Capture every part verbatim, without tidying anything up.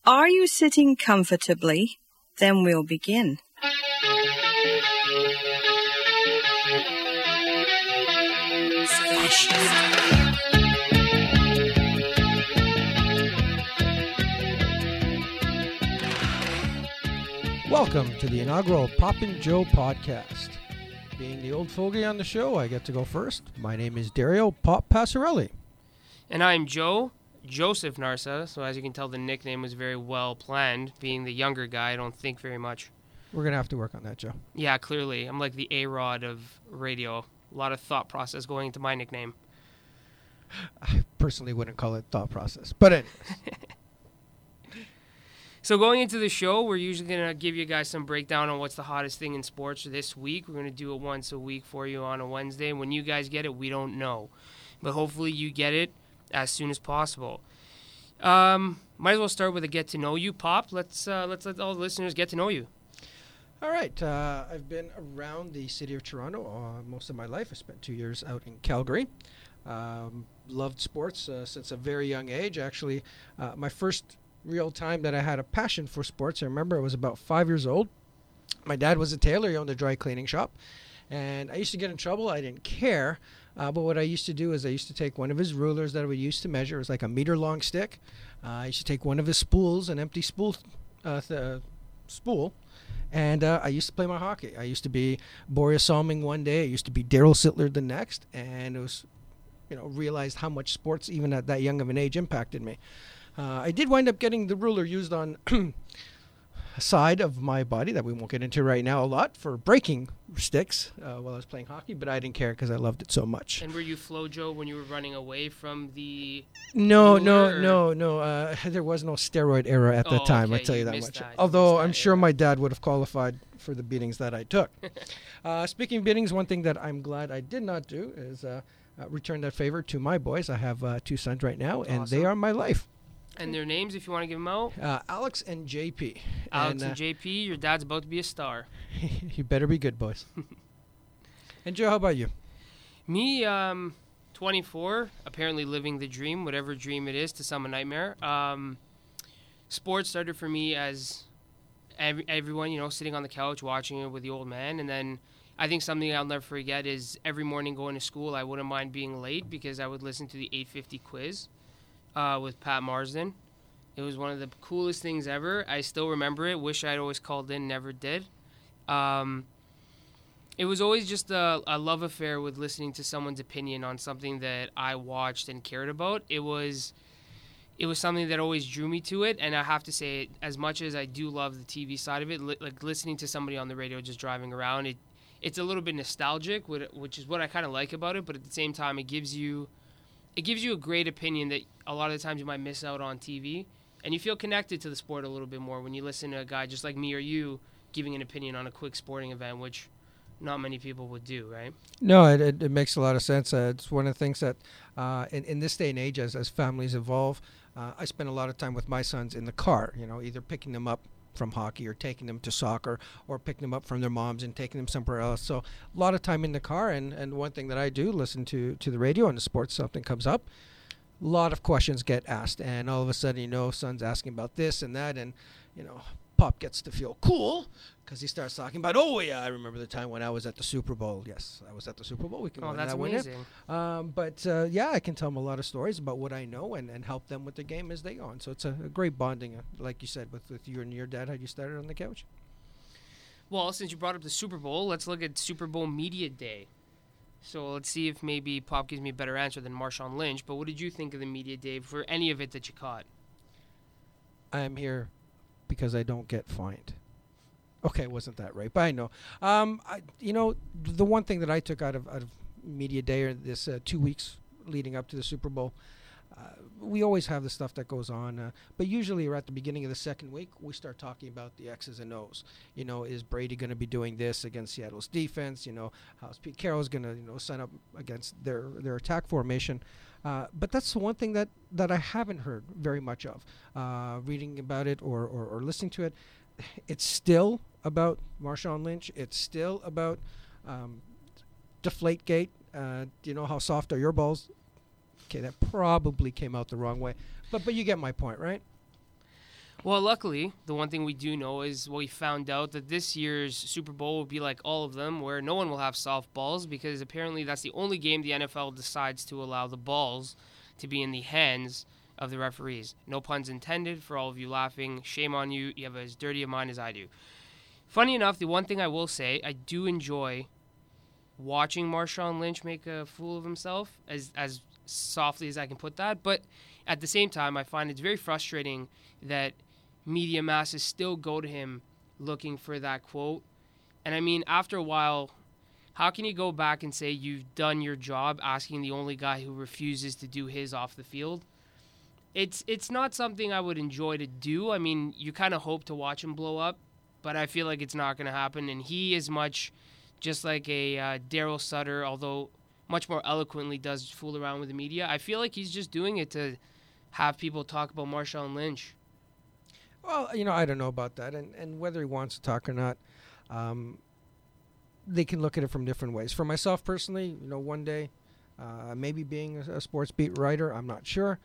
Are you sitting comfortably? Then we'll begin. Welcome to the inaugural Poppin' Joe podcast. Being the old fogey on the show, I get to go first. My name is Dario Pop Passarelli. And I'm Joe, Joseph Narsa. So as you can tell, the nickname was very well planned. Being the younger guy, I don't think very much. We're going to have to work on that, Joe. Yeah, clearly. I'm like the A-Rod of radio. A lot of thought process going into my nickname. I personally wouldn't call it thought process. But anyways. So going into the show, we're usually going to give you guys some breakdown on what's the hottest thing in sports this week. We're going to do it once a week for you on a Wednesday. When you guys get it, we don't know. But hopefully you get it as soon as possible. Um, might as well start with a get to know you, Pop. Let's uh, let's let all the listeners get to know you. All right. Uh, I've been around the city of Toronto uh, most of my life. I spent two years out in Calgary. Um, loved sports uh, since a very young age. Actually, uh, my first real time that I had a passion for sports, I remember I was about five years old. My dad was a tailor. He owned a dry cleaning shop. And I used to get in trouble. I didn't care. Uh, but what I used to do is I used to take one of his rulers that I would use to measure. It was like a meter long stick. Uh, I used to take one of his spools, an empty spool, uh, th- spool, and uh, I used to play my hockey. I used to be Boris Salming one day. I used to be Daryl Sittler the next. And it was, you know, realized how much sports, even at that young of an age, impacted me. Uh, I did wind up getting the ruler used on a side of my body that we won't get into right now a lot for breaking sticks uh, while I was playing hockey, but I didn't care because I loved it so much. And were you Flojo when you were running away from the No, ruler, no, or? no, no. Uh, there was no steroid era at Oh, that time, okay, I'll tell you, you that missed much. that. You Although missed I'm that sure era. my dad would have qualified for the beatings that I took. uh, speaking of beatings, one thing that I'm glad I did not do is uh, uh, return that favor to my boys. I have uh, two sons right now, and Awesome. they are my life. And their names, if you want to give them out. Uh, Alex and J P. Alex and, and J P, your dad's about to be a star. You better be good, boys. And Joe, how about you? Me, um, twenty-four, apparently living the dream, whatever dream it is, to some a nightmare. Um, sports started for me as every, everyone, you know, sitting on the couch watching it with the old man. And then I think something I'll never forget is every morning going to school, I wouldn't mind being late because I would listen to the eight fifty quiz uh, with Pat Marsden. It was one of the coolest things ever. I still remember it. Wish I'd always called in, never did. Um, it was always just a, a love affair with listening to someone's opinion on something that I watched and cared about. It was it was something that always drew me to it, and I have to say, as much as I do love the T V side of it, li- like listening to somebody on the radio just driving around, it it's a little bit nostalgic, which is what I kind of like about it, but at the same time, it gives you it gives you a great opinion that a lot of the times you might miss out on T V. And you feel connected to the sport a little bit more when you listen to a guy just like me or you giving an opinion on a quick sporting event, which not many people would do, right? No, it, it, it makes a lot of sense. Uh, it's one of the things that uh, in, in this day and age, as, as families evolve, uh, I spend a lot of time with my sons in the car, you know, either picking them up from hockey or taking them to soccer or picking them up from their moms and taking them somewhere else. So a lot of time in the car. And, and one thing that I do, listen to, to the radio and the sports, something comes up. A lot of questions get asked, and all of a sudden, you know, son's asking about this and that, and, you know, Pop gets to feel cool because he starts talking about, oh, yeah, I remember the time when I was at the Super Bowl. Yes, I was at the Super Bowl. We can Oh, run that's that one in. amazing. Um, but, uh, yeah, I can tell them a lot of stories about what I know and, and help them with the game as they go on. So it's a, a great bonding, uh, like you said, with, with you and your dad, how you started on the couch. Well, since you brought up the Super Bowl, let's look at Super Bowl Media Day. So let's see if maybe Pop gives me a better answer than Marshawn Lynch. But what did you think of the media day for any of it that you caught? I'm here because I don't get fined. Okay, wasn't that right? But I know. Um, I, you know, the one thing that I took out of, out of media day or this uh, two weeks leading up to the Super Bowl, uh, we always have the stuff that goes on, uh, but usually we're at the beginning of the second week, we start talking about the X's and O's. You know, is Brady going to be doing this against Seattle's defense? You know, how's Pete Carroll's going to, you know, sign up against their their attack formation? Uh, but that's the one thing that, that I haven't heard very much of. Uh, reading about it or, or, or listening to it, it's still about Marshawn Lynch. It's still about um, Deflategate. Uh, do you know how soft are your balls? Okay, that probably came out the wrong way. But but you get my point, right? Well, luckily, the one thing we do know is we found out that this year's Super Bowl will be like all of them, where no one will have softballs, because apparently that's the only game the N F L decides to allow the balls to be in the hands of the referees. No puns intended for all of you laughing. Shame on you. You have as dirty a mind as I do. Funny enough, the one thing I will say, I do enjoy watching Marshawn Lynch make a fool of himself, as as softly as I can put that. But at the same time, I find it's very frustrating that media masses still go to him looking for that quote. And I mean, after a while, how can you go back and say you've done your job asking the only guy who refuses to do his off the field? It's it's not something I would enjoy to do. I mean, you kind of hope to watch him blow up, but I feel like it's not going to happen. And he is much just like a uh, Daryl Sutter, although much more eloquently does fool around with the media. I feel like he's just doing it to have people talk about Marshawn Lynch. Well, you know, I don't know about that, and, and whether he wants to talk or not, um, they can look at it from different ways. For myself personally, you know, one day, uh, maybe being a, a sports beat writer, I'm not sure.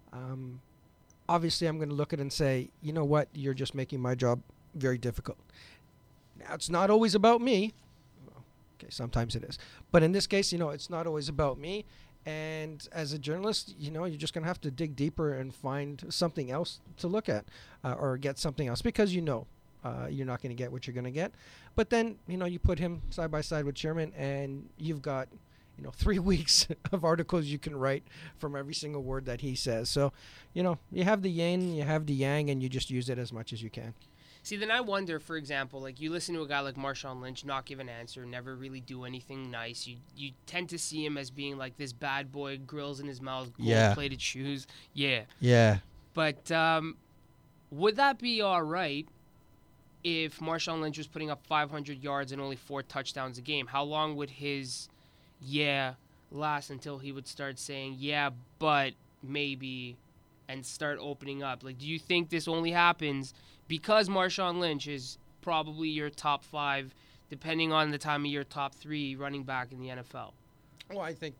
Um, obviously, I'm going to look at it and say, you know what, you're just making my job very difficult. Now, it's not always about me. Well, okay, sometimes it is. But in this case, you know, it's not always about me. And as a journalist, you know, you're just going to have to dig deeper and find something else to look at uh, or get something else, because you know uh, you're not going to get what you're going to get. But then, you know, you put him side by side with Sherman and you've got, you know, three weeks of articles you can write from every single word that he says. So, you know, you have the yin, you have the yang, and you just use it as much as you can. See, then I wonder, for example, like you listen to a guy like Marshawn Lynch not give an answer, never really do anything nice. You you tend to see him as being like this bad boy, grills in his mouth, gold-plated yeah. shoes. Yeah. Yeah. But um, would that be all right if Marshawn Lynch was putting up five hundred yards and only four touchdowns a game? How long would his yeah last until he would start saying, yeah, but maybe, and start opening up? Like, do you think this only happens because Marshawn Lynch is probably your top five, depending on the time of year, top three running back in the N F L? Well, I think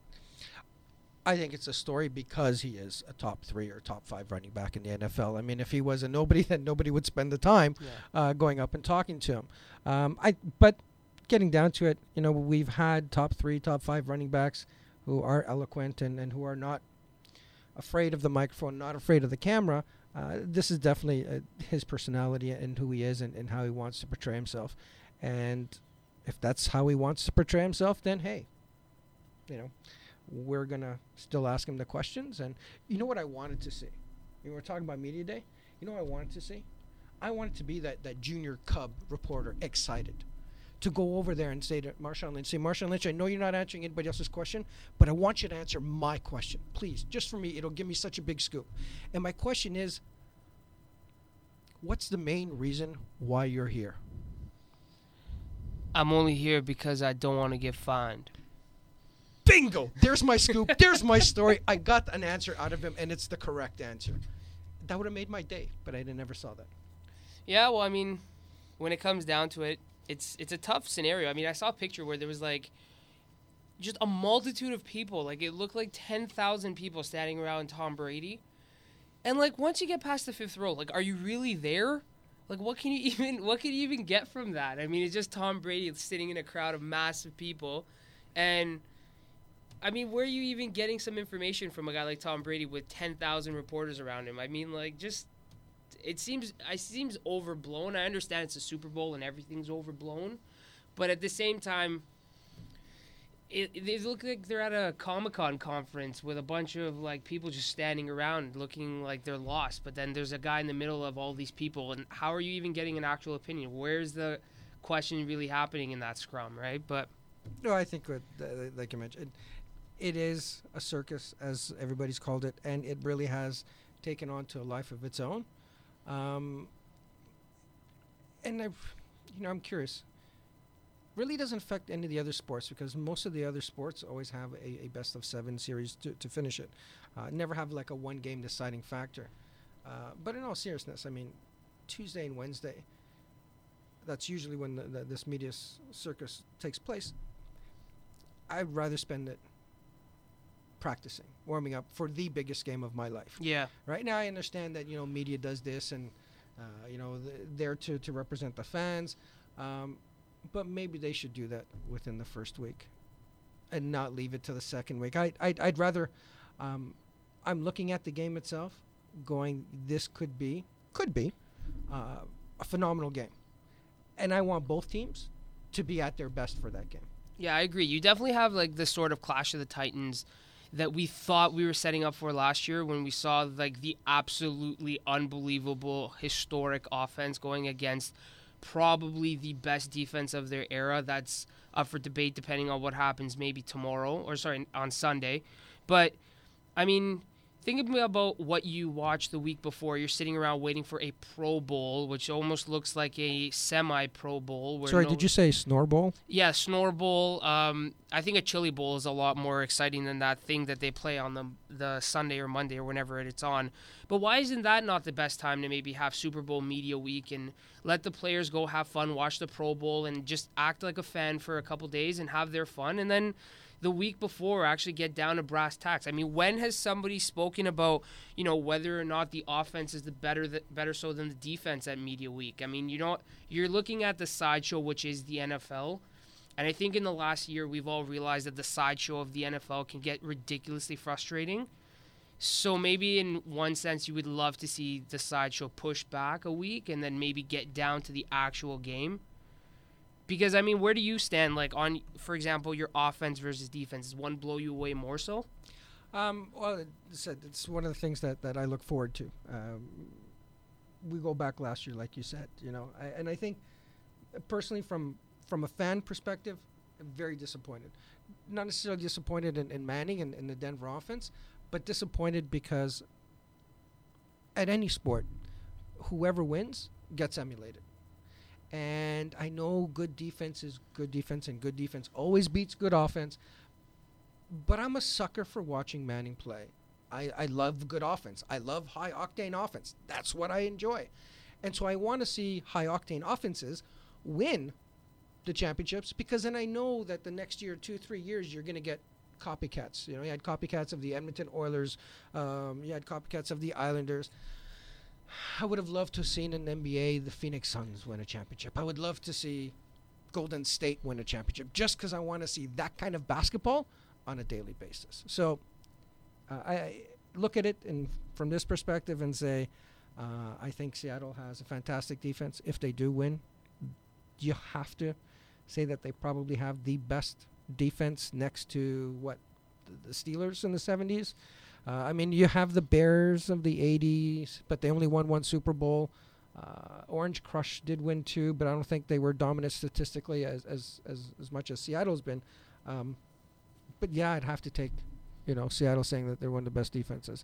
I think it's a story because he is a top three or top five running back in the N F L. I mean, if he was a nobody, then nobody would spend the time yeah. uh, going up and talking to him. Um, I but getting down to it, you know, we've had top three, top five running backs who are eloquent and, and who are not afraid of the microphone, not afraid of the camera. Uh, this is definitely uh, his personality and who he is and, and how he wants to portray himself. And if that's how he wants to portray himself, then hey, you know, we're going to still ask him the questions. And you know what I wanted to see? You know, we're talking about Media Day. You know what I wanted to see? I wanted to be that, that junior Cub reporter, excited to go over there and say to Marshawn Lynch, say, Marshawn Lynch, I know you're not answering anybody else's question, but I want you to answer my question. Please, just for me, it'll give me such a big scoop. And my question is, what's the main reason why you're here? I'm only here because I don't want to get fined. Bingo! There's my scoop. There's my story. I got an answer out of him, and it's the correct answer. That would have made my day, but I never saw that. Yeah, well, I mean, when it comes down to it, It's it's a tough scenario. I mean, I saw a picture where there was, like, just a multitude of people. Like, it looked like ten thousand people standing around Tom Brady. And, like, once you get past the fifth row, like, are you really there? Like, what can you even what can you even get from that? I mean, it's just Tom Brady sitting in a crowd of massive people. And, I mean, where are you even getting some information from a guy like Tom Brady with ten thousand reporters around him? I mean, like, just... It seems it seems overblown. I understand it's a Super Bowl and everything's overblown, but at the same time, it, they look like they're at a Comic-Con conference with a bunch of like people just standing around looking like they're lost. But then there's a guy in the middle of all these people, and how are you even getting an actual opinion? Where's the question really happening in that scrum, right? But no, I think what, uh, like you mentioned, it, it is a circus, as everybody's called it, and it really has taken on to a life of its own. Um, and I, you know, I'm curious. Really doesn't affect any of the other sports because most of the other sports always have a, a best of seven series to, to finish it. Uh, never have like a one game deciding factor. Uh, but in all seriousness, I mean, Tuesday and Wednesday, that's usually when the, the, this media s- circus takes place. I'd rather spend it practicing, warming up for the biggest game of my life. Yeah. Right now, I understand that, you know, media does this and, uh, you know, th- there to, to represent the fans. Um, but maybe they should do that within the first week and not leave it to the second week. I, I'd, I'd rather, um, I'm looking at the game itself going, this could be, could be uh, a phenomenal game. And I want both teams to be at their best for that game. Yeah, I agree. You definitely have like the sort of Clash of the Titans that we thought we were setting up for last year when we saw like the absolutely unbelievable historic offense going against probably the best defense of their era. That's up for debate depending on what happens maybe tomorrow or sorry on Sunday. But I mean, think about what you watched the week before. You're sitting around waiting for a Pro Bowl, which almost looks like a semi-Pro Bowl. Where Sorry, no, did you say Snore Bowl? Yeah, Snore Bowl. Um, I think a Chili Bowl is a lot more exciting than that thing that they play on the the Sunday or Monday or whenever it's on. But why isn't that not the best time to maybe have Super Bowl media week and let the players go have fun, watch the Pro Bowl, and just act like a fan for a couple days and have their fun, and then the week before actually get down to brass tacks? I mean, when has somebody spoken about, you know, whether or not the offense is the better the, better so than the defense at media week? I mean, you know, you're looking at the sideshow, which is the N F L. And I think in the last year, we've all realized that the sideshow of the N F L can get ridiculously frustrating. So maybe in one sense, you would love to see the sideshow push back a week and then maybe get down to the actual game. Because, I mean, where do you stand, like, on, for example, your offense versus defense? Does one blow you away more so? Um, well, it's, it's one of the things that, that I look forward to. Um, we go back last year, like you said, you know, I, and I think personally from from a fan perspective, I'm very disappointed. Not necessarily disappointed in, in Manning and in the Denver offense, but disappointed because at any sport, whoever wins gets emulated. And I know good defense is good defense, and good defense always beats good offense. But I'm a sucker for watching Manning play. I, I love good offense. I love high-octane offense. That's what I enjoy. And so I want to see high-octane offenses win the championships, because then I know that the next year, two, three years, you're going to get copycats. You know, you had copycats of the Edmonton Oilers. Um, you had copycats of the Islanders. I would have loved to have seen in the N B A the Phoenix Suns win a championship. I would love to see Golden State win a championship, just because I want to see that kind of basketball on a daily basis. So uh, I look at it in, from this perspective and say, uh, I think Seattle has a fantastic defense. If they do win, you have to say that they probably have the best defense next to, what, the Steelers in the seventies. Uh, I mean, you have the Bears of the eighties, but they only won one Super Bowl. Uh, Orange Crush did win two, but I don't think they were dominant statistically as as, as, as much as Seattle's been. Um, but yeah, I'd have to take, you know, Seattle saying that they're one of the best defenses.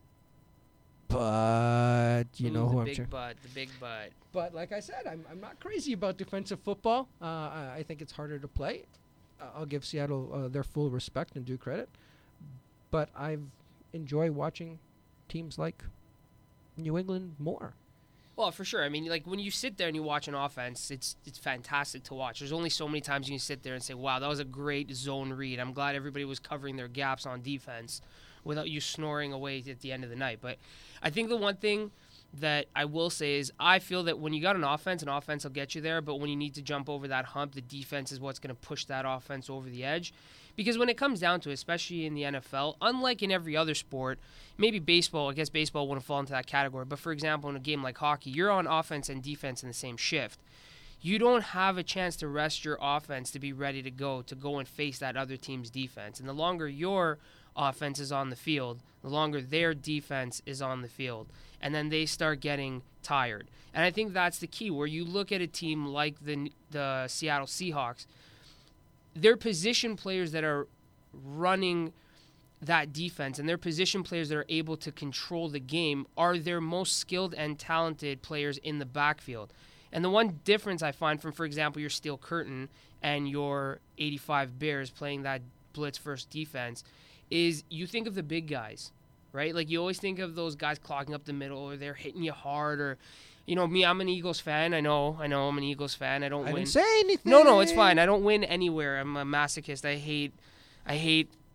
But you Ooh, know who the I'm big cheering. butt, the big butt. But like I said, I'm I'm not crazy about defensive football. Uh, I, I think it's harder to play. Uh, I'll give Seattle uh, their full respect and due credit. But I've enjoy watching teams like New England more. Well, for sure. I mean, like when you sit there and you watch an offense, it's it's fantastic to watch. There's only so many times you can sit there and say, "Wow, that was a great zone read." I'm glad everybody was covering their gaps on defense without you snoring away at the end of the night. But I think the one thing that I will say is I feel that when you got an offense, an offense will get you there. But when you need to jump over that hump, the defense is what's going to push that offense over the edge. Because when it comes down to it, especially in the N F L, unlike in every other sport, maybe baseball, I guess baseball wouldn't fall into that category. But for example, in a game like hockey, you're on offense and defense in the same shift. You don't have a chance to rest your offense to be ready to go, to go and face that other team's defense. And the longer your offense is on the field, the longer their defense is on the field. And then they start getting tired. And I think that's the key, where you look at a team like the the Seattle Seahawks, their position players that are running that defense and their position players that are able to control the game are their most skilled and talented players in the backfield. And the one difference I find from, for example, your Steel Curtain and your eighty-five Bears playing that blitz first defense is you think of the big guys, right? Like you always think of those guys clogging up the middle, or they're hitting you hard, or, you know, me, I'm an Eagles fan. I know, I know I'm an Eagles fan. I don't I win. didn't say anything. No, no, it's fine. I don't win anywhere. I'm a masochist. I hate, I hate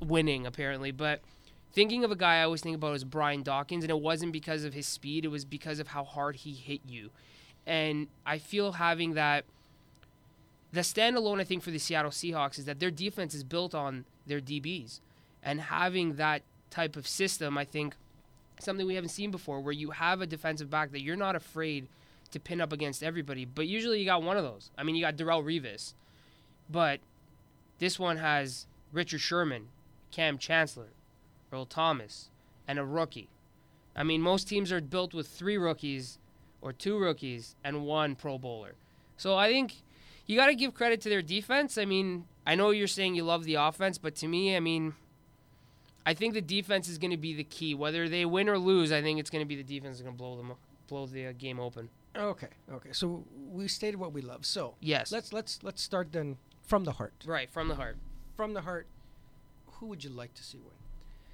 winning, apparently. But thinking of a guy I always think about is Brian Dawkins, and it wasn't because of his speed. It was because of how hard he hit you. And I feel having that, the standalone, I think, for the Seattle Seahawks is that their defense is built on their D Bs. And having that type of system, I think, something we haven't seen before, where you have a defensive back that you're not afraid to pin up against everybody. But usually you got one of those. I mean, you got Darrelle Revis. But this one has Richard Sherman, Cam Chancellor, Earl Thomas, and a rookie. I mean, most teams are built with three rookies or two rookies and one Pro Bowler. So I think you got to give credit to their defense. I mean, I know you're saying you love the offense, but to me, I mean, I think the defense is going to be the key. Whether they win or lose, I think it's going to be the defense that's going to blow them, blow the uh, game open. Okay, okay. So we stated what we love. So yes, let's let's let's start then from the heart. Right, from the heart. From the heart, who would you like to see win?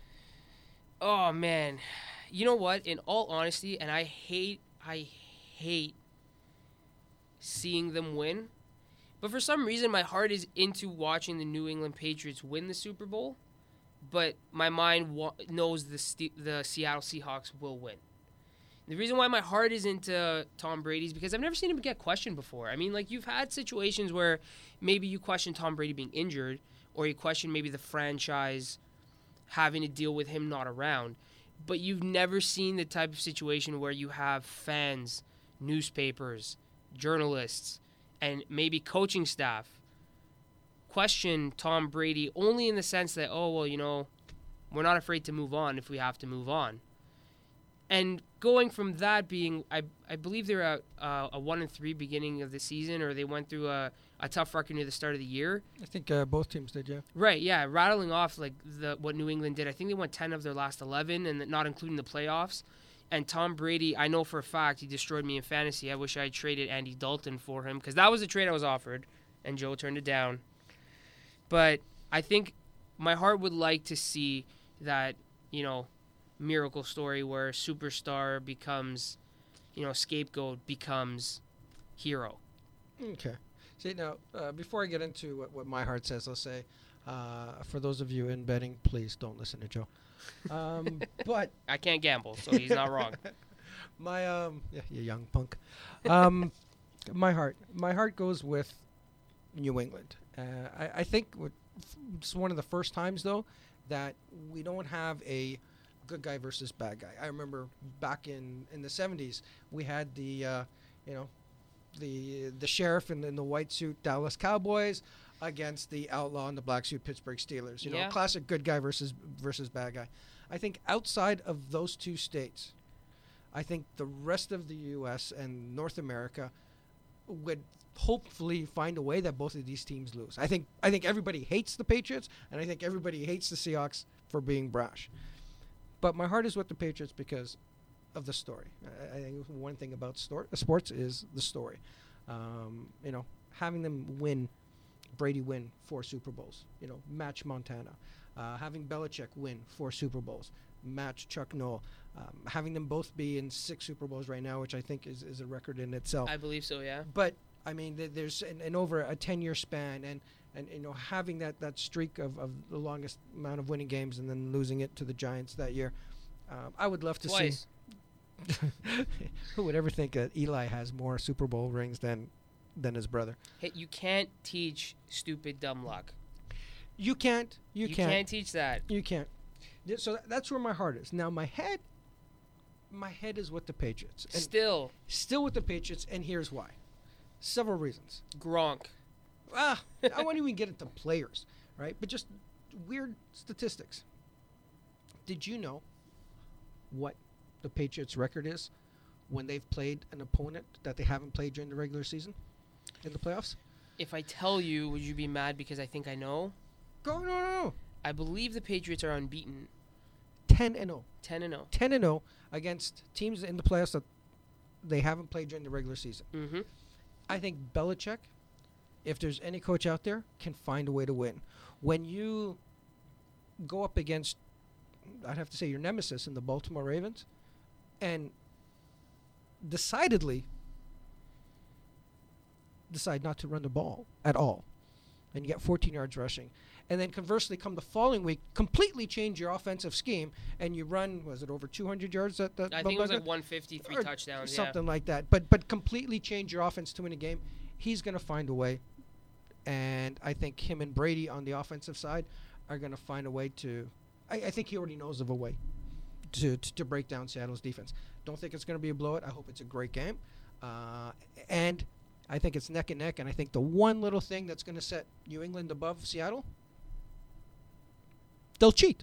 Oh man, you know what? In all honesty, and I hate, I hate seeing them win, but for some reason my heart is into watching the New England Patriots win the Super Bowl, but my mind wa- knows the St- the Seattle Seahawks will win. The reason why my heart is into Tom Brady is because I've never seen him get questioned before. I mean, like, you've had situations where maybe you question Tom Brady being injured, or you question maybe the franchise having to deal with him not around. But you've never seen the type of situation where you have fans, newspapers, journalists, and maybe coaching staff question Tom Brady only in the sense that, oh, well, you know, we're not afraid to move on if we have to move on. And going from that being, I I believe they're at uh, a one and three beginning of the season, or they went through a, a tough record near the start of the year. I think uh, both teams did, yeah. Right, yeah, rattling off like the what New England did. I think they won ten of their last eleven, and not including the playoffs. And Tom Brady, I know for a fact he destroyed me in fantasy. I wish I had traded Andy Dalton for him, because that was the trade I was offered, and Joe turned it down. But I think my heart would like to see that, you know, miracle story where superstar becomes, you know, scapegoat becomes hero. Okay. See, now, uh, before I get into what, what my heart says, I'll say, uh, for those of you in betting, please don't listen to Joe. Um, but I can't gamble, so he's not wrong. My, um, yeah, you young punk. Um, my heart. My heart goes with New England. Uh, I, I think w- it's one of the first times, though, that we don't have a good guy versus bad guy. I remember back in, in the seventies, we had the, uh, you know, the the sheriff in, in the white suit Dallas Cowboys against the outlaw in the black suit Pittsburgh Steelers. You Yeah. know, classic good guy versus versus bad guy. I think outside of those two states, I think the rest of the U S and North America would hopefully find a way that both of these teams lose. I think I think everybody hates the Patriots, and I think everybody hates the Seahawks for being brash. But my heart is with the Patriots because of the story. I, I think one thing about stor- sports is the story. Um, you know, having them win, Brady win four Super Bowls. You know, match Montana. Uh, having Belichick win four Super Bowls, match Chuck Noll. Um, having them both be in six Super Bowls right now, which I think is, is a record in itself. I believe so, yeah. But I mean, th- there's an, an over a ten-year span, and, and you know, having that, that streak of, of the longest amount of winning games, and then losing it to the Giants that year. Um, I would love to Twice. see. Who would ever think that Eli has more Super Bowl rings than than his brother? Hey, you can't teach stupid dumb luck. You can't. You, You can't. can't teach that. You can't. Yeah, so tha- that's where my heart is. Now my head, my head is with the Patriots, and Still, still with the Patriots, and here's why. Several reasons. Gronk. Ah, I won't even get into players, right? But just weird statistics. Did you know what the Patriots' record is when they've played an opponent that they haven't played during the regular season in the playoffs? If I tell you, would you be mad because I think I know? Go, no, no, no. I believe the Patriots are unbeaten, ten and oh. ten and oh. ten and oh against teams in the playoffs that they haven't played during the regular season. Mm-hmm. I think Belichick, if there's any coach out there, can find a way to win. When you go up against, I'd have to say, your nemesis in the Baltimore Ravens, and decidedly decide not to run the ball at all, and you get fourteen yards rushing. And then conversely, come the following week, completely change your offensive scheme, and you run, was it over two hundred yards? That, that I think it was like one fifty, three or touchdowns, something yeah. like that. But but completely change your offense to win a game. He's going to find a way, and I think him and Brady on the offensive side are going to find a way to. I, I think he already knows of a way to, to to break down Seattle's defense. Don't think it's going to be a blowout. I hope it's a great game, uh, and I think it's neck and neck. And I think the one little thing that's going to set New England above Seattle. They'll cheat.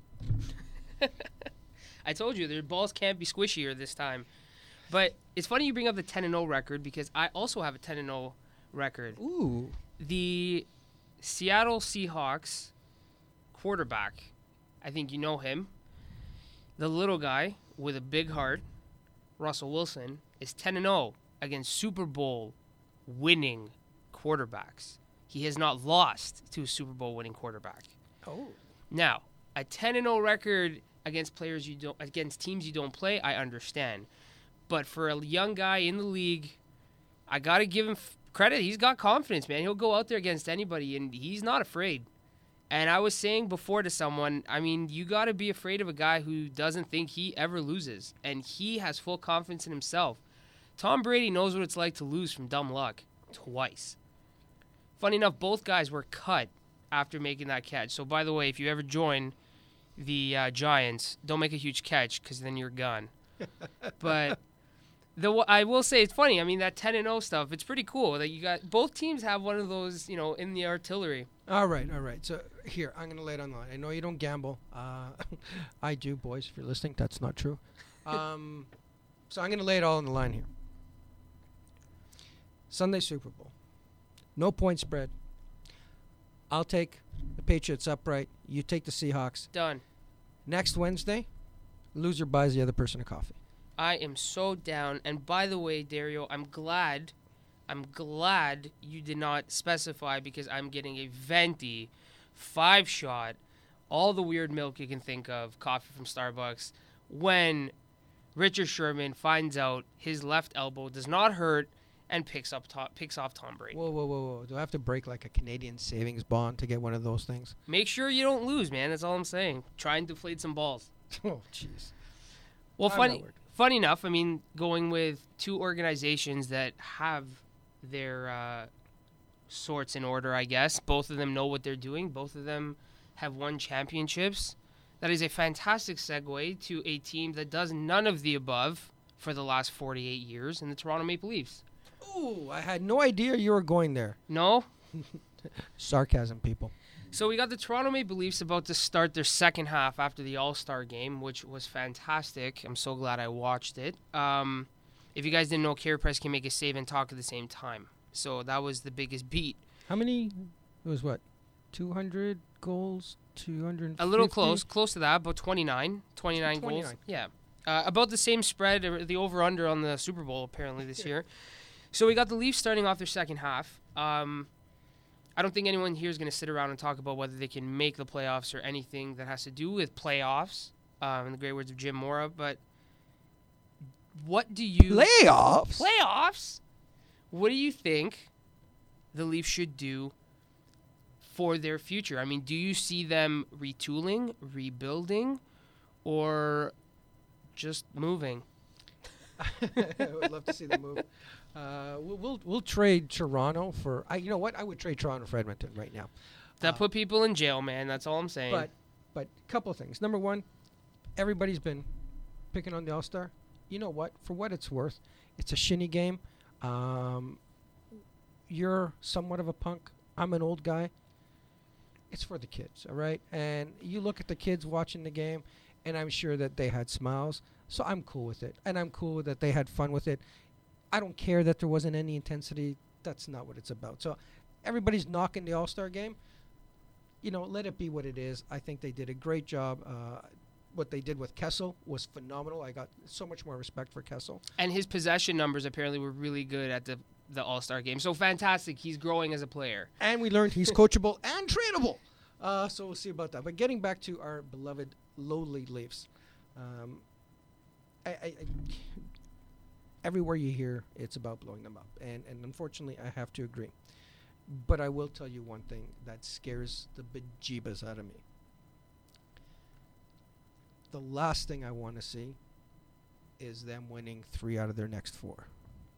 I told you, their balls can't be squishier this time. But it's funny you bring up the ten and oh record because I also have a ten and oh record. Ooh. The Seattle Seahawks quarterback, I think you know him, the little guy with a big heart, Russell Wilson, is ten and oh against Super Bowl winning quarterbacks. He has not lost to a Super Bowl winning quarterback. Oh. Now, a ten and oh record against players you don't against teams you don't play, I understand. But for a young guy in the league, I got to give him f- credit. He's got confidence, man. He'll go out there against anybody and he's not afraid. And I was saying before to someone, I mean, you got to be afraid of a guy who doesn't think he ever loses, and he has full confidence in himself. Tom Brady knows what it's like to lose from dumb luck twice. Funny enough, both guys were cut after making that catch. So, by the way, if you ever join the uh, Giants, don't make a huge catch because then you're gone. But the I will say it's funny. I mean, that ten and oh stuff, it's pretty cool that you got both teams have one of those, you know, in the artillery. All right, all right. So here, I'm going to lay it on the line. I know you don't gamble. Uh, I do, boys, if you're listening. That's not true. Um, so I'm going to lay it all on the line here. Sunday Super Bowl. No point spread. I'll take the Patriots upright. You take the Seahawks. Done. Next Wednesday, loser buys the other person a coffee. I am so down. And by the way, Dario, I'm glad, I'm glad you did not specify because I'm getting a venti, five shot, all the weird milk you can think of, coffee from Starbucks, when Richard Sherman finds out his left elbow does not hurt and picks up to- picks off Tom Brady. Whoa, whoa, whoa, whoa. Do I have to break like a Canadian savings bond to get one of those things? Make sure you don't lose, man. That's all I'm saying. Try and deflate some balls. Oh, jeez. Well, I'm funny, not worried. funny enough, I mean, going with two organizations that have their uh, sorts in order, I guess. Both of them know what they're doing. Both of them have won championships. That is a fantastic segue to a team that does none of the above for the last forty-eight years in the Toronto Maple Leafs. Ooh, I had no idea you were going there. No? Sarcasm, people. So we got the Toronto Maple Leafs about to start their second half after the All-Star game, which was fantastic. I'm so glad I watched it. Um, if you guys didn't know, Carey Price can make a save and talk at the same time. So that was the biggest beat. How many? It was what? two hundred goals? two hundred fifty? A little close, close to that, about twenty-nine. twenty-nine, goals. twenty-nine. Yeah. Uh, about the same spread, uh, the over-under on the Super Bowl, apparently, this year. So we got the Leafs starting off their second half. Um, I don't think anyone here is going to sit around and talk about whether they can make the playoffs or anything that has to do with playoffs, um, in the great words of Jim Mora. But what do you... Playoffs? Playoffs? What do you think the Leafs should do for their future? I mean, do you see them retooling, rebuilding, or just moving? I would love to see them move. Uh, we'll, we'll we'll trade Toronto for. I you know what? I would trade Toronto for Edmonton right now. That Uh, put people in jail, man. That's all I'm saying. But but couple of things. Number one, everybody's been picking on the All Star. You know what? For what it's worth, it's a shinny game. Um, you're somewhat of a punk. I'm an old guy. It's for the kids, all right? And you look at the kids watching the game, and I'm sure that they had smiles. So I'm cool with it. And I'm cool that they had fun with it. I don't care that there wasn't any intensity. That's not what it's about. So everybody's knocking the All-Star game. You know, let it be what it is. I think they did a great job. Uh, what they did with Kessel was phenomenal. I got so much more respect for Kessel. and his possession numbers apparently were really good at the, the All-Star game. So fantastic. He's growing as a player. And we learned he's coachable and trainable. Uh, so we'll see about that. But getting back to our beloved lowly Leafs. Um, I, I, I, everywhere you hear, it's about blowing them up. And, and unfortunately, I have to agree. But I will tell you one thing that scares the bejeebas out of me. The last thing I want to see is them winning three out of their next four.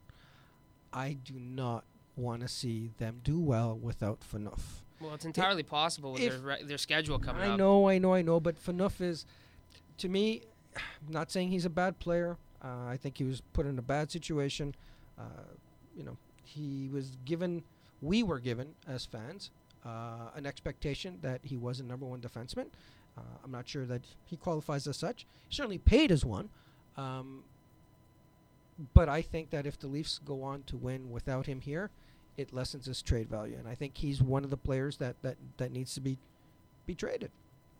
I do not want to see them do well without Phaneuf. Well, it's entirely it, possible with their re- their schedule coming I up. I know, I know, I know, but Phaneuf is, to me, I'm not saying he's a bad player. Uh, I think he was put in a bad situation. Uh, you know, he was given, we were given as fans, uh, an expectation that he was a number one defenseman. Uh, I'm not sure that he qualifies as such. He's certainly paid as one. Um, but I think that if the Leafs go on to win without him here, it lessens his trade value. And I think he's one of the players that, that, that needs to be be traded.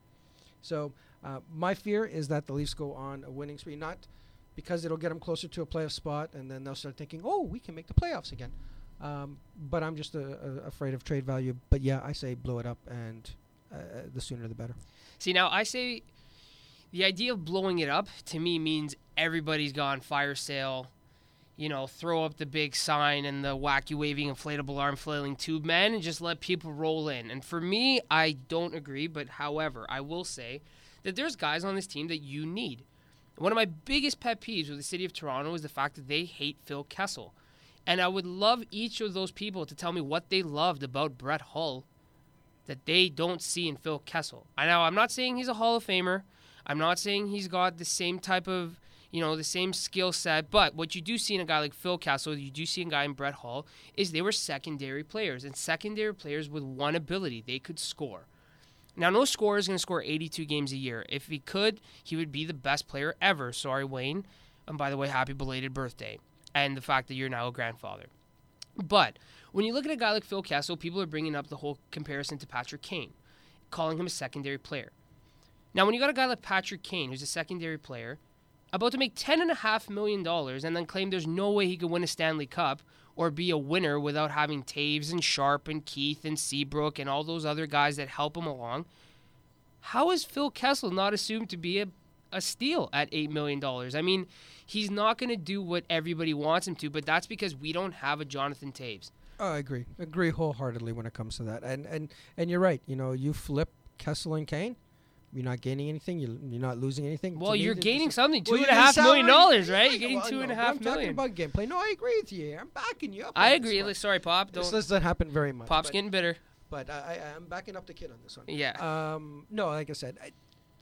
So uh, my fear is that the Leafs go on a winning spree, not because it'll get them closer to a playoff spot, and then they'll start thinking, oh, we can make the playoffs again. Um, but I'm just uh, uh, afraid of trade value. But, yeah, I say blow it up, and uh, the sooner the better. See, now I say the idea of blowing it up, to me, means everybody's gone fire sale, you know, throw up the big sign and the wacky waving inflatable arm flailing tube man and just let people roll in. And for me, I don't agree. But however, I will say that there's guys on this team that you need. One of my biggest pet peeves with the city of Toronto is the fact that they hate Phil Kessel. And I would love each of those people to tell me what they loved about Brett Hull that they don't see in Phil Kessel. I know I'm not saying he's a Hall of Famer. I'm not saying he's got the same type of, you know, the same skill set. But what you do see in a guy like Phil Kessel, you do see in a guy in Brett Hull, is they were secondary players. And secondary players with one ability. They could score. Now, no scorer is going to score eighty-two games a year. If he could, he would be the best player ever. Sorry, Wayne. And by the way, happy belated birthday. And the fact that you're now a grandfather. But when you look at a guy like Phil Kessel, people are bringing up the whole comparison to Patrick Kane, calling him a secondary player. Now, when you got a guy like Patrick Kane, who's a secondary player, about to make ten point five million dollars and then claim there's no way he could win a Stanley Cup or be a winner without having Taves and Sharp and Keith and Seabrook and all those other guys that help him along, how is Phil Kessel not assumed to be a, a steal at eight million dollars? I mean, he's not going to do what everybody wants him to, but that's because we don't have a Jonathan Taves. Oh, I agree. Agree wholeheartedly when it comes to that. And and, and you're right. You know, you flip Kessel and Kane, you're not gaining anything. You're, you're not losing anything. Well, to you're me, gaining just, something. Two well, and a half million dollars, right? Yeah, You're getting well, two no, and a but half I'm million. talking about gameplay. No, I agree with you. I'm backing you up. I on agree. This Sorry, Pop. This Don't. doesn't happen very much. Pop's but, getting bitter. But I, I, I'm backing up the kid on this one. Yeah. Um. No, like I said, I,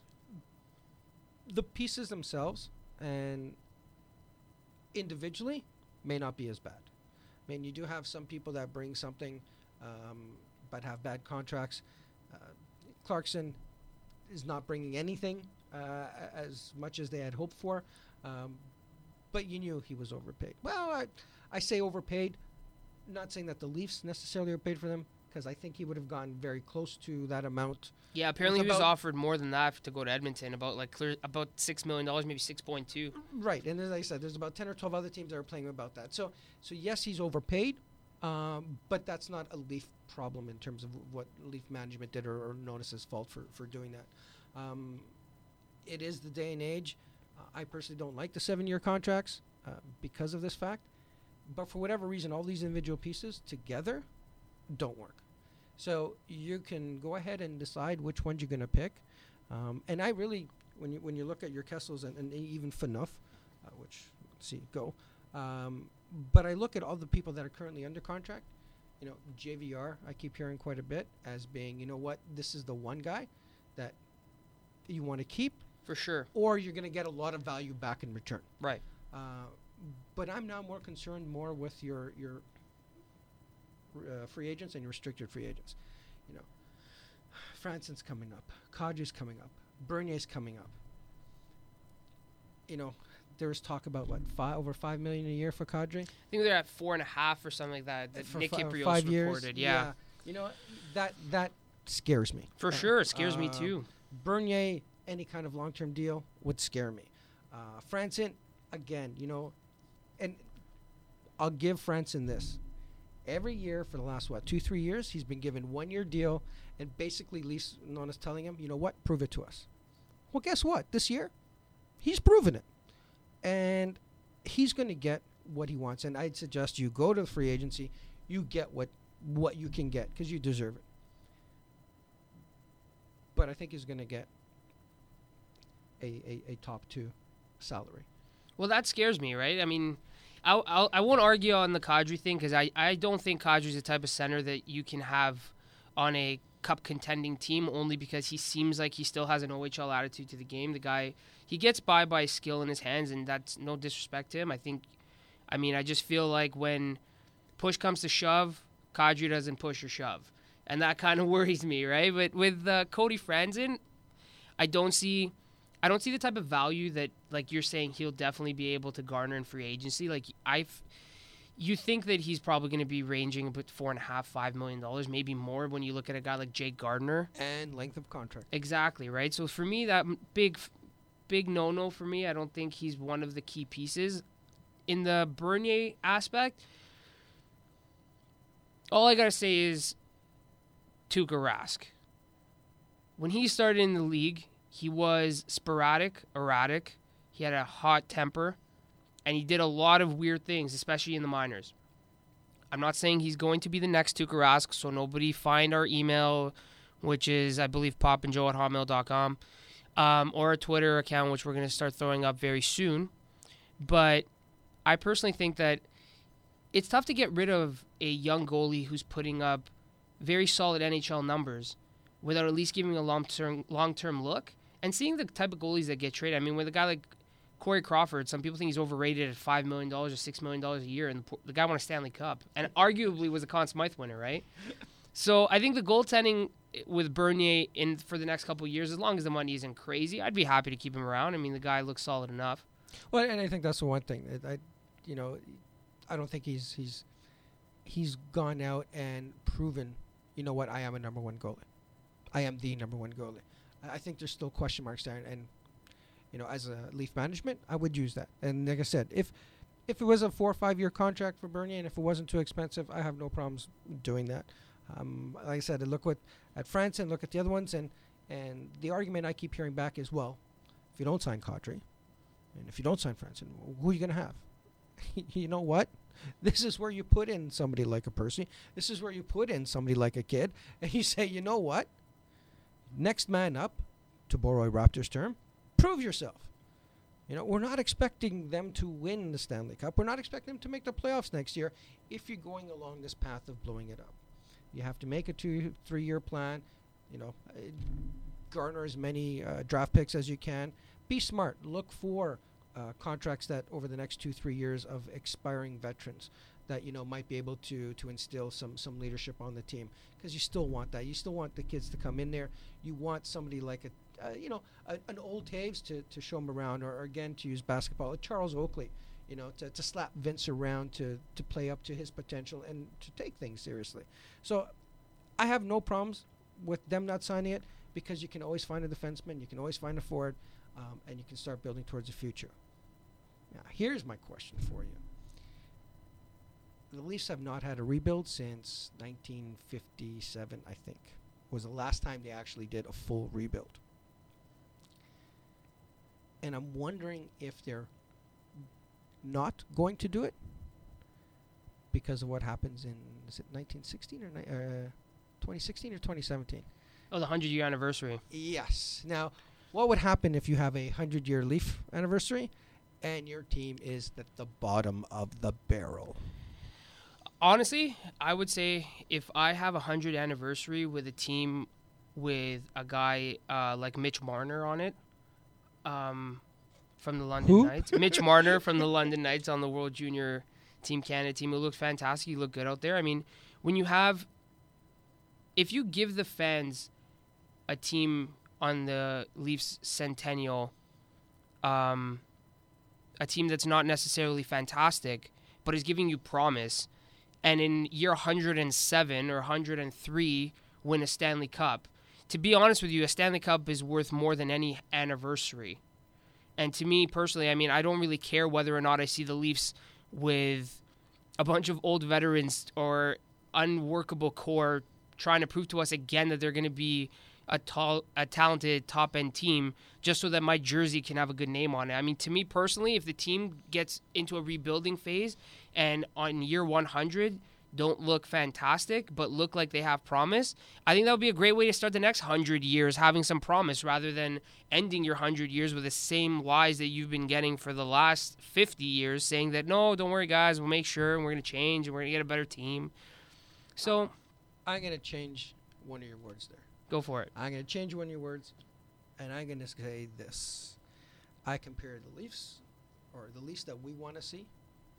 the pieces themselves and individually may not be as bad. I mean, you do have some people that bring something, um, but have bad contracts. Uh, Clarkson is not bringing anything uh, as much as they had hoped for, um, but you knew he was overpaid. Well, I, I say overpaid, not saying that the Leafs necessarily are paid for them, because I think he would have gone very close to that amount. Yeah, apparently he was about- offered more than that to go to Edmonton, about like clear about six million dollars, maybe six point two. Right, and as I said, there's about ten or twelve other teams that are playing about that. So, so yes, he's overpaid, um, but that's not a Leaf problem in terms of what Leaf management did or, or Notice's fault for, for doing that. Um, it is the day and age. Uh, I personally don't like the seven-year contracts uh, because of this fact, but for whatever reason, all these individual pieces together don't work. So you can go ahead and decide which ones you're going to pick. Um, and I really, when you when you look at your Kessels and, and even Phaneuf, uh, which, let's see, go. Um, but I look at all the people that are currently under contract. You know, J V R, I keep hearing quite a bit as being, you know what, this is the one guy that you want to keep. For sure. Or you're going to get a lot of value back in return. Right. Uh, but I'm now more concerned more with your your uh, free agents and your restricted free agents. You know, Franson's coming up, Kadri's coming up, Bernier's coming up. You know, there's talk about what five over five million a year for Kadri. I think they're at four and a half or something like that. That For Nick fi- Kiprios five reported. years. Yeah. You know, that that scares me. For sure, it scares me Uh, too. Bernier, any kind of long-term deal would scare me. Uh, Franson, again, you know, and I'll give Franson this. Every year for the last, what, two, three years, he's been given one-year deal, and basically Leafs Nona's telling him, you know what, prove it to us. Well, guess what? This year, he's proven it. And he's going to get what he wants. And I'd suggest you go to the free agency, you get what what you can get because you deserve it. But I think he's going to get a, a, a top two salary. Well, that scares me, right? I mean, I'll, I'll, I won't argue on the Kadri thing because I, I don't think Kadri's the type of center that you can have on a cup contending team only because he seems like he still has an O H L attitude to the game. The guy, he gets by by skill in his hands, and that's no disrespect to him. I think, I mean, I just feel like when push comes to shove, Kadri doesn't push or shove. And that kind of worries me, right? But with uh, Cody Franzen, I don't see... I don't see the type of value that, like you're saying, he'll definitely be able to garner in free agency. Like I, you think that he's probably going to be ranging about four and a half, five million dollars, maybe more when you look at a guy like Jake Gardiner and length of contract. Exactly right. So for me, that big, big no-no for me. I don't think he's one of the key pieces in the Bernier aspect. All I gotta say is, Tuukka Rask. When he started in the league, he was sporadic, erratic. He had a hot temper, and he did a lot of weird things, especially in the minors. I'm not saying he's going to be the next Tuukka Rask, so nobody find our email, which is, I believe, popandjoe at hotmail dot com, um, or a Twitter account, which we're going to start throwing up very soon. But I personally think that it's tough to get rid of a young goalie who's putting up very solid N H L numbers without at least giving a long-term long-term look. And seeing the type of goalies that get traded, I mean, with a guy like Corey Crawford, some people think he's overrated at five million dollars or six million dollars a year, and the guy won a Stanley Cup, and arguably was a Conn Smythe winner, right? So I think the goaltending with Bernier in for the next couple of years, as long as the money isn't crazy, I'd be happy to keep him around. I mean, the guy looks solid enough. Well, and I think that's the one thing. I, you know, I don't think he's he's he's gone out and proven, you know what, I am a number one goalie. I am the number one goalie. I think there's still question marks there, and, and you know, as a Leaf management, I would use that. And like I said, if if it was a four or five year contract for Bernier, and if it wasn't too expensive, I have no problems doing that. Um, like I said, I look what at Franzen, look at the other ones, and and the argument I keep hearing back is, well, if you don't sign Kadri, and if you don't sign Franzen, who are you going to have? You know what? This is where you put in somebody like a Percy. This is where you put in somebody like a Kid, and you say, you know what? Next man up, to borrow a Raptors term, prove yourself. You know, we're not expecting them to win the Stanley Cup. We're not expecting them to make the playoffs next year if you're going along this path of blowing it up. You have to make a two, three-year plan. You know, uh, garner as many uh, draft picks as you can. Be smart. Look for uh, contracts that over the next two, three years of expiring veterans that, you know, might be able to to instill some some leadership on the team, because you still want that. You still want the kids to come in there. You want somebody like a, uh, you know, a, an old Taves to, to show them around, or, or again, to use basketball, a Charles Oakley, you know, to, to slap Vince around, to, to play up to his potential and to take things seriously. So I have no problems with them not signing it, because you can always find a defenseman, you can always find a forward, um, and you can start building towards the future. Now, here's my question for you. The Leafs have not had a rebuild since nineteen fifty-seven, I think, was the last time they actually did a full rebuild. And I'm wondering if they're not going to do it because of what happens in, is it nineteen sixteen or ni- uh, twenty sixteen or twenty seventeen? Oh, the hundred-year anniversary. Yes. Now, what would happen if you have a hundred-year Leaf anniversary and your team is at the bottom of the barrel? Honestly, I would say if I have a hundred anniversary with a team with a guy uh, like Mitch Marner on it, um, from the London Who? Knights, Mitch Marner from the London Knights on the World Junior Team Canada team, who looked fantastic. He looked good out there. I mean, when you have, if you give the fans a team on the Leafs centennial, um, a team that's not necessarily fantastic, but is giving you promise, and in year one hundred seven or one hundred three win a Stanley Cup. To be honest with you, a Stanley Cup is worth more than any anniversary. And to me personally, I mean, I don't really care whether or not I see the Leafs with a bunch of old veterans or unworkable core trying to prove to us again that they're going to be a tall, a talented top-end team just so that my jersey can have a good name on it. I mean, to me personally, if the team gets into a rebuilding phase and on year one hundred don't look fantastic, but look like they have promise, I think that would be a great way to start the next hundred years, having some promise rather than ending your hundred years with the same lies that you've been getting for the last fifty years, saying that, no, don't worry, guys, we'll make sure, and we're going to change, and we're going to get a better team. So I'm going to change one of your words there. Go for it. I'm going to change one of your words, and I'm going to say this. I compare the Leafs, or the Leafs that we want to see,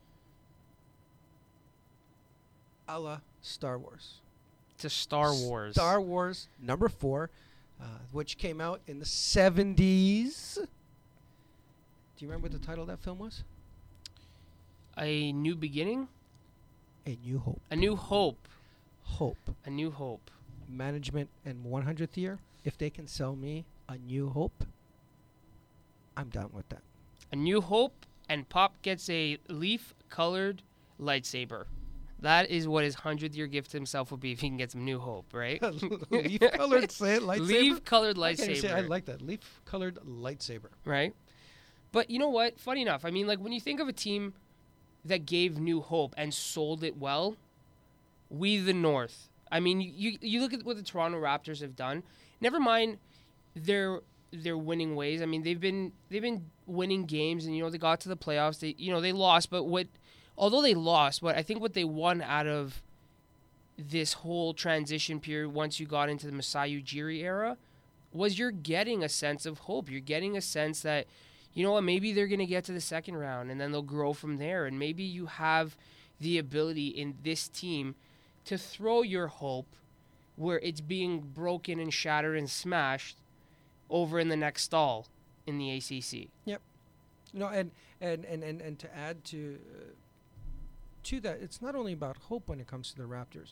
a la Star Wars. To Star Wars. Star Wars number four, uh, which came out in the seventies. Do you remember what the title of that film was? A New Beginning? A New Hope. A New Hope. Hope. A New Hope. Management and one hundredth year. If they can sell me A New Hope, I'm down with that. A New Hope, and Pop gets a leaf-colored lightsaber. That is what his hundredth year gift to himself would be if he can get some New Hope, right? Leaf-colored say, lightsaber? Leaf-colored I, can't lightsaber. say, I like that. Leaf-colored lightsaber. Right? But you know what? Funny enough, I mean, like, when you think of a team that gave New Hope and sold it well, we the North. I mean, you you look at what the Toronto Raptors have done. Never mind their their winning ways. I mean, they've been they've been winning games, and you know they got to the playoffs. They you know they lost, but what although they lost, what I think what they won out of this whole transition period once you got into the Masai Ujiri era was you're getting a sense of hope. You're getting a sense that, you know what, maybe they're going to get to the second round and then they'll grow from there. And maybe you have the ability in this team to throw your hope where it's being broken and shattered and smashed over in the next stall in the A C C. Yep. You know, and and, and, and, and to add to uh, to that, it's not only about hope when it comes to the Raptors.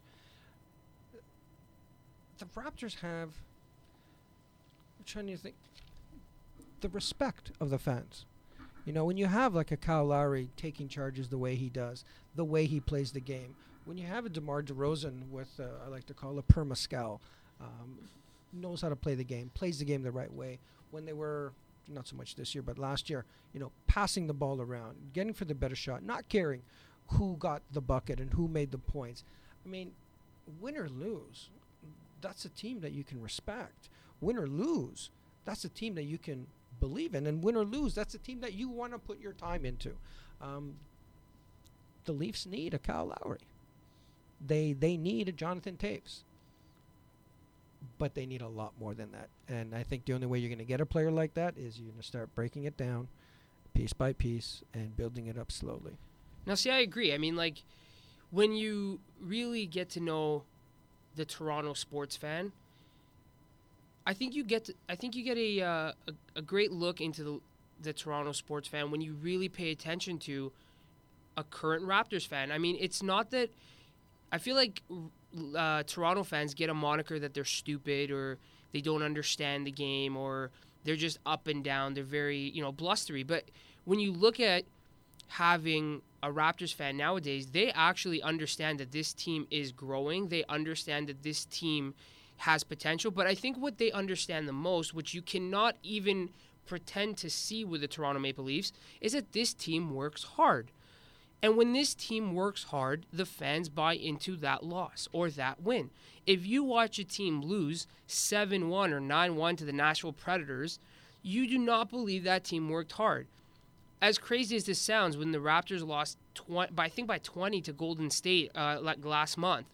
The Raptors have, I'm trying to think, the respect of the fans. You know, when you have like a Kyle Lowry taking charges the way he does, the way he plays the game, when you have a DeMar DeRozan with, uh, I like to call a perma scowl, um, knows how to play the game, plays the game the right way. When they were, not so much this year, but last year, you know, passing the ball around, getting for the better shot, not caring who got the bucket and who made the points. I mean, win or lose, that's a team that you can respect. Win or lose, that's a team that you can believe in. And win or lose, that's a team that you want to put your time into. Um, the Leafs need a Kyle Lowry. They they need a Jonathan Taves. But they need a lot more than that. And I think the only way you're going to get a player like that is you're going to start breaking it down piece by piece and building it up slowly. Now, see, I agree. I mean, like, when you really get to know the Toronto sports fan, I think you get to, I think you get a, uh, a a great look into the the Toronto sports fan when you really pay attention to a current Raptors fan. I mean, it's not that I feel like uh, Toronto fans get a moniker that they're stupid or they don't understand the game or they're just up and down. They're very, you know, blustery. But when you look at having a Raptors fan nowadays, they actually understand that this team is growing. They understand that this team has potential. But I think what they understand the most, which you cannot even pretend to see with the Toronto Maple Leafs, is that this team works hard. And when this team works hard, the fans buy into that loss or that win. If you watch a team lose seven one or nine one to the Nashville Predators, you do not believe that team worked hard. As crazy as this sounds, when the Raptors lost, twenty, by, I think by twenty to Golden State uh, like last month,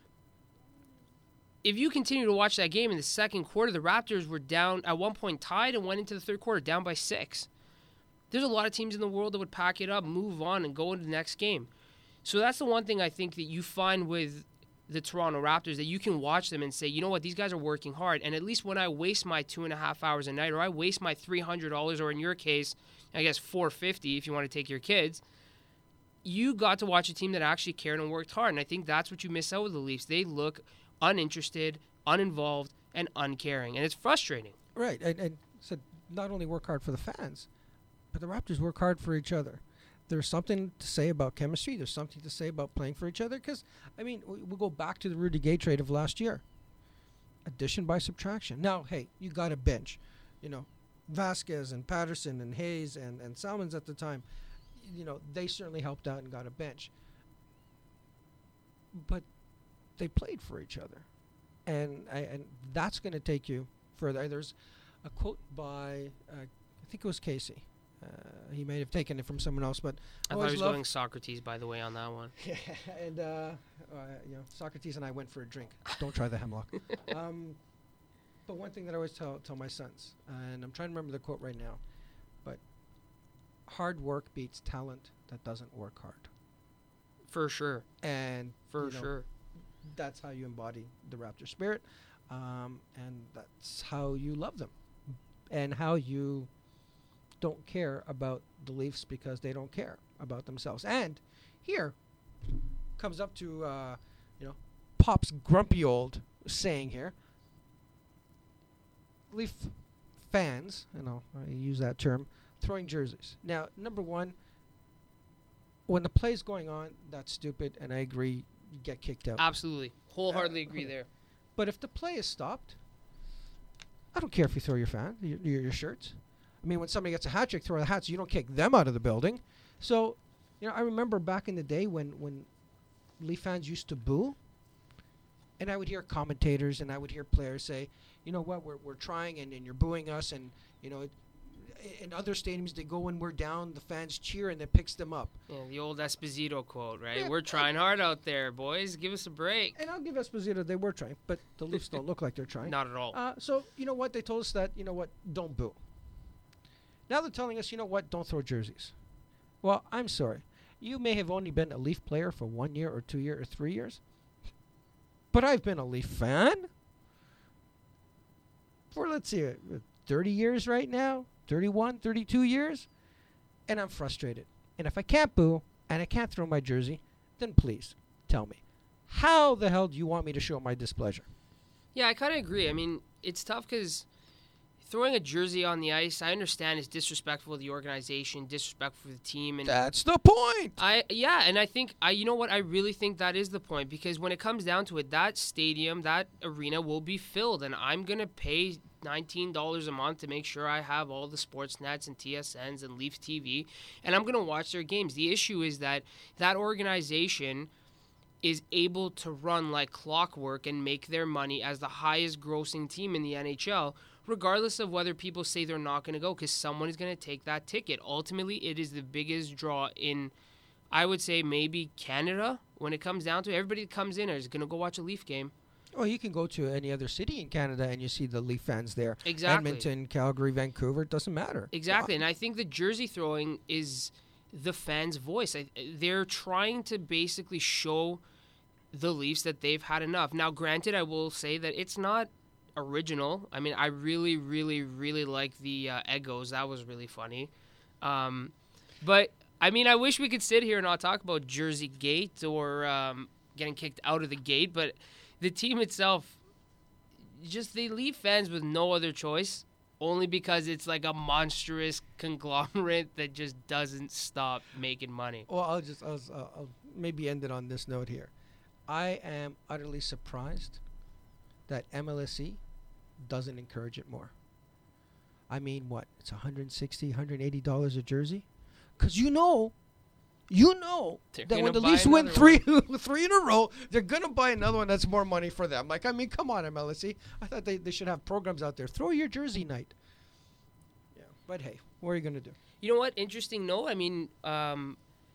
if you continue to watch that game in the second quarter, the Raptors were down, at one point tied, and went into the third quarter down by six. There's a lot of teams in the world that would pack it up, move on, and go into the next game. So that's the one thing I think that you find with the Toronto Raptors, that you can watch them and say, you know what, these guys are working hard. And at least when I waste my two and a half hours a night, or I waste my three hundred dollars, or in your case, I guess four hundred fifty dollars if you want to take your kids, you got to watch a team that actually cared and worked hard. And I think that's what you miss out with the Leafs. They look uninterested, uninvolved, and uncaring. And it's frustrating. Right. And, and so not only work hard for the fans, but the Raptors work hard for each other. There's something to say about chemistry. There's something to say about playing for each other. Because, I mean, we, we'll go back to the Rudy Gay trade of last year. Addition by subtraction. Now, hey, you got a bench. You know, Vasquez and Patterson and Hayes and, and Salmons at the time, you know, they certainly helped out and got a bench. but they played for each other, and I, and that's going to take you further. There's a quote by uh, I think it was Casey. Uh, he may have taken it from someone else, but I thought he was going Socrates, by the way, on that one. Yeah, and uh, uh, you know, Socrates and I went for a drink. Don't try the hemlock. Um, but one thing that I always tell tell my sons, and I'm trying to remember the quote right now, but hard work beats talent that doesn't work hard. For sure. And for you know, sure, that's how you embody the Raptor spirit, um, and that's how you love them, and how you don't care about the Leafs because they don't care about themselves. And here comes up to uh, you know, Pop's grumpy old saying here. Leaf fans, you know, I use that term, throwing jerseys. Now, number one, when the play's going on, that's stupid, and I agree, you get kicked out. Absolutely. Wholeheartedly Uh, agree there. But if the play is stopped, I don't care if you throw your fan, your, your, your shirts. I mean, when somebody gets a hat trick, throw the hats. You don't kick them out of the building. So, you know, I remember back in the day when, when Leaf fans used to boo, and I would hear commentators and I would hear players say, you know what, we're we're trying and, and you're booing us. And, you know, it, in other stadiums, they go when we're down, the fans cheer and it picks them up. Yeah, the old Esposito quote, right? Yeah, we're trying hard out there, boys. Give us a break. And I'll give Esposito, they were trying, but the Leafs don't look like they're trying. Not at all. Uh, so, you know what, they told us that, you know what, don't boo. Now they're telling us, you know what, don't throw jerseys. Well, I'm sorry. You may have only been a Leaf player for one year or two years or three years. But I've been a Leaf fan for, let's see, uh, thirty years right now. thirty-one, thirty-two years. And I'm frustrated. And if I can't boo and I can't throw my jersey, then please tell me. How the hell do you want me to show my displeasure? Yeah, I kind of agree. I mean, it's tough because throwing a jersey on the ice, I understand, is disrespectful to the organization, disrespectful to the team, and that's the point. I yeah, and I think I you know what I really think that is the point, because when it comes down to it, that stadium, that arena will be filled, and I'm gonna pay nineteen dollars a month to make sure I have all the sports nets and T S Ns and Leaf T V, and I'm gonna watch their games. The issue is that that organization is able to run like clockwork and make their money as the highest grossing team in the N H L, regardless of whether people say they're not going to go, because someone is going to take that ticket. Ultimately, it is the biggest draw in, I would say, maybe Canada. When it comes down to it, everybody that comes in is going to go watch a Leaf game. Well, you can go to any other city in Canada and you see the Leaf fans there. Exactly. Edmonton, Calgary, Vancouver, it doesn't matter. Exactly, and I think the jersey throwing is the fans' voice. I, they're trying to basically show the Leafs that they've had enough. Now, granted, I will say that it's not original. I mean, I really, really, really like the uh, Eggos. That was really funny. Um, but, I mean, I wish we could sit here and not talk about Jersey Gate or um, getting kicked out of the gate, but the team itself, just they leave fans with no other choice, only because it's like a monstrous conglomerate that just doesn't stop making money. Well, I'll just I'll, uh, I'll maybe end it on this note here. I am utterly surprised that M L S E doesn't encourage it more. I mean, what? It's one hundred sixty dollars, one hundred eighty dollars a jersey? Because you know, you know They're that when gonna the buy Leafs win another three three in a row, they're going to buy another one that's more money for them. Like, I mean, come on, M L S E. I thought they, they should have programs out there. Throw your jersey night. Yeah, but hey, what are you going to do? You know what? Interesting note. I mean, um,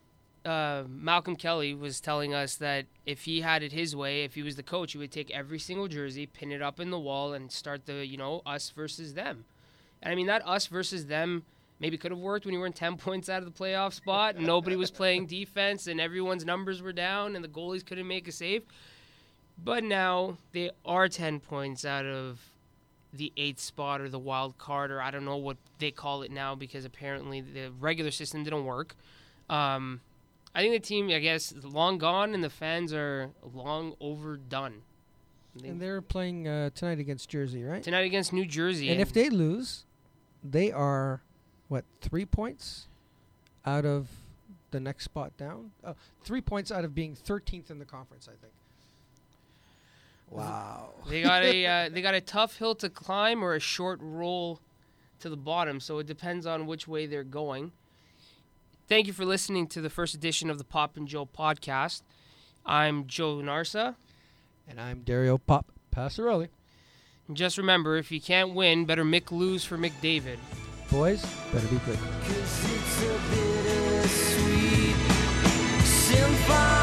uh, Malcolm Kelly was telling us that if he had it his way, if he was the coach, he would take every single jersey, pin it up in the wall, and start the, you know, us versus them. And I mean, that us versus them maybe could have worked when you were in ten points out of the playoff spot and nobody was playing defense and everyone's numbers were down and the goalies couldn't make a save. But now they are ten points out of the eighth spot or the wild card, or I don't know what they call it now, because apparently the regular system didn't work. Um, I think the team, I guess, is long gone and the fans are long overdone. And they're playing uh, tonight against Jersey, right? Tonight against New Jersey. And, and if they lose, they are, what, three points out of the next spot down? Uh, three points out of being thirteenth in the conference, I think. Wow. They got a uh, they got a tough hill to climb or a short roll to the bottom, so it depends on which way they're going. Thank you for listening to the first edition of the Pop and Joe podcast. I'm Joe Narsa. And I'm Dario Pop Passarelli. And just remember, if you can't win, better Mick lose for McDavid. Boys, better be good. 'Cause it's a bittersweet symphony.